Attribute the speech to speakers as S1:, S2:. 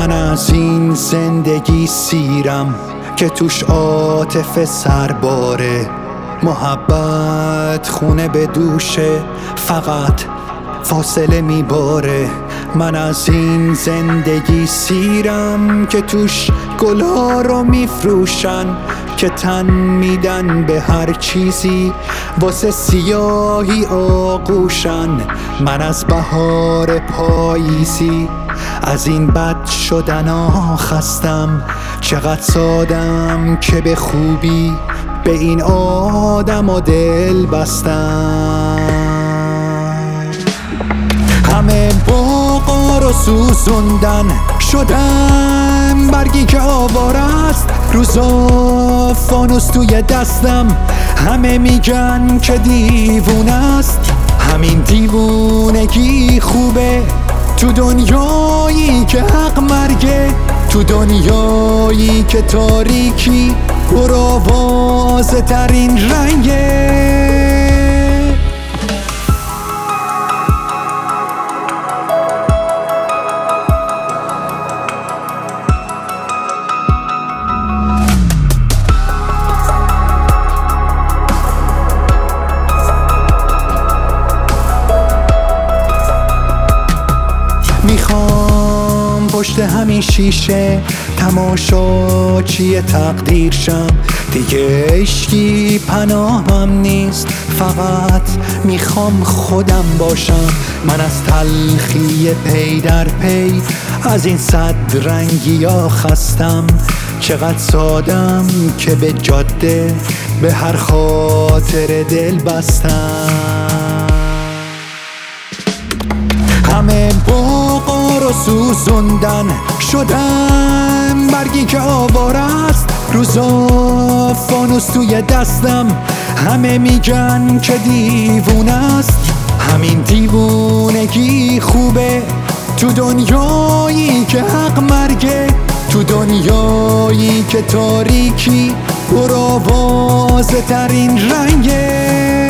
S1: من از این زندگی سیرم که توش عاطفه سرباره، محبت خونه به دوشه، فقط فاصله میباره. من از این زندگی سیرم که توش گلها رو میفروشن، که تن میدن به هر چیزی، واسه سیاهی آغوشن. من از بهار پاییزی، از این بد شدن خستم. چقدر سادم که به خوبی به این آدم و دل بستم. همه باغا رو سوزوندن، شدم برگی که آواره است. روزا فانوس توی دستم، همه میگن که دیوونه است. همین دیوونگی خوبه تو دنیایی که حق مرگه، تو دنیایی که تاریکی پرآوازه ترین رنگه. میخوام پشت همین شیشه تماشاچی تقدیر شم. دیگه عشقی پناهم نیست، فقط میخوام خودم باشم. من از تلخی پی در پی، از این صد رنگی ها خستم. چقدر سادم که به جاده به هر خاطر دل بستم. همه باغا رو سوزوندن، شدم برگی که آواره است. روزا فانوس توی دستم، همه میگن که دیوونه است. همین دیوونگی خوبه تو دنیایی که حق مرگه، تو دنیایی که تاریکی پرآوازه ترین رنگه.